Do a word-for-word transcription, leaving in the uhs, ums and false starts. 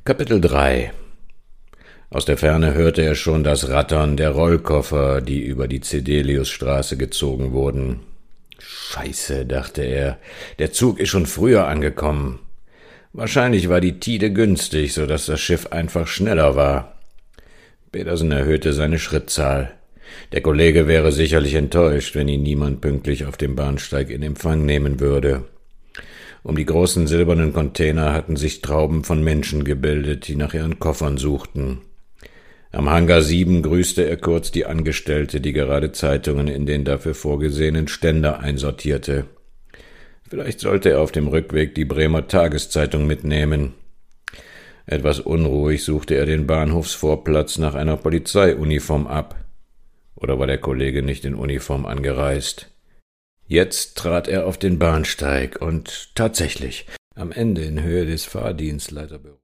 Kapitel drei. Aus der Ferne hörte er schon das Rattern der Rollkoffer, die über die Cedeliusstraße gezogen wurden. »Scheiße«, dachte er, »der Zug ist schon früher angekommen. Wahrscheinlich war die Tide günstig, so dass das Schiff einfach schneller war.« Petersen erhöhte seine Schrittzahl. Der Kollege wäre sicherlich enttäuscht, wenn ihn niemand pünktlich auf dem Bahnsteig in Empfang nehmen würde. Um die großen silbernen Container hatten sich Trauben von Menschen gebildet, die nach ihren Koffern suchten. Am Hangar sieben grüßte er kurz die Angestellte, die gerade Zeitungen in den dafür vorgesehenen Ständer einsortierte. Vielleicht sollte er auf dem Rückweg die Bremer Tageszeitung mitnehmen. Etwas unruhig suchte er den Bahnhofsvorplatz nach einer Polizeiuniform ab. Oder war der Kollege nicht in Uniform angereist? Jetzt trat er auf den Bahnsteig und tatsächlich, am Ende in Höhe des Fahrdienstleiterbüros